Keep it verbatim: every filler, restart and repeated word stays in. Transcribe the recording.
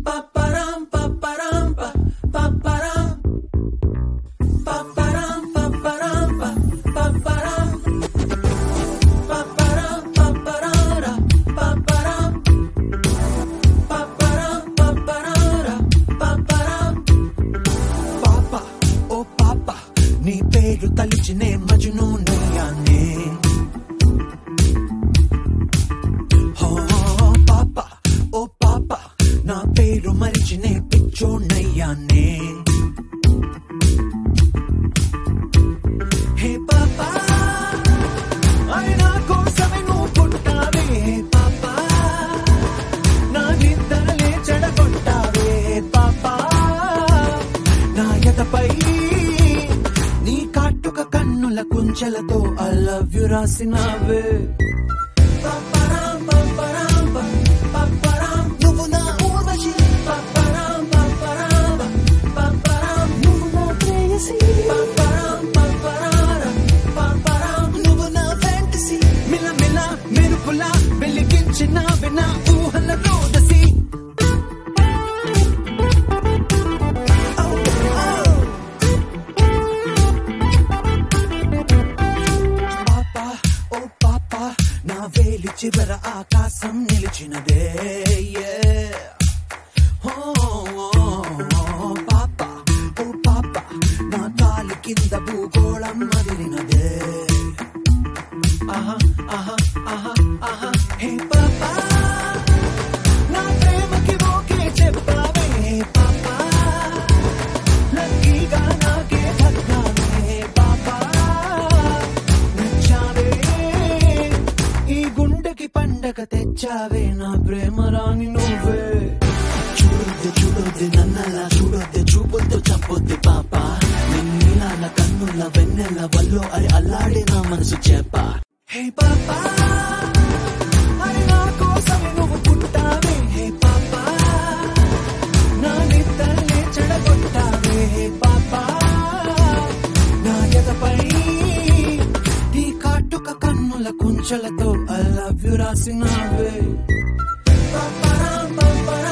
Paparam, paparam, pa, paparam. Paparam, paparam, pa, paparam. Paparam, paparara, paparam. Paparam, paparara, paparam. Papa, oh papa, నీ పేరు తలిచినే Majnu నయ్యానే. Oh papa, oh papa, నా పేరు మరిచినే పిచ్చోనయ్యానే. హే పాపా, అయినా కోసమే నువ్వు పుట్టావే పాపా, నా నిద్రలే చెడగొట్టావే పాపా, నా ఎదపై నీ కాటుక కన్నుల కుంచెలతో ఐ లవ్ యు రాసినావే. పాపరాం పాపరాం పాపరాం నువ్వు నా ఊర్వశి. పాపరాం పాపరాం పాపరాం నువ్వు నా ప్రేయసి. పాపరాం పాపరారా పాపరాం నువ్వు నా ఫ్యాంటసీ. మిల మిల మెరుపులా వెలిగించినావే నా ఊహల రోదసి. పాపా ఓ పాపా, నా వేలి చివర ఆకాశం నిలిచినదే. Yeah. Oh, పాపా ఓ పాపా, నా కాలి కింద భూగోళం మదిలినదే. ఆహా ఆహా ఆహా ఆహా. హే పాపా, నా ప్రేమకి ఓకే చెప్పావే పాపా, లక్కీగా నాకే దక్కావే పాపా, నచ్చావే ఈ గుండెకి పండగ తెచ్చావే నా ప్రేమ రాణి నువ్వే. చూడొద్దు చూడొద్దు నన్నలా చూడొద్దు, చూపొద్దు చంపొద్దు పాప, నీలా నా కన్నుల వెన్నెల వల్లో అరి అల్లాడే నా మనసు చేప. హే పాపా, అరి నా కోసమే నువ్వు పుట్టావే హే పాపా, నా నిద్రలే చెడగొట్టావే హే పాపా, నా ఎదపై నీ కాటుక కన్నుల కుంచెలతో ఐ లవ్ యు రాసినావే. పాపరాం పాపరాం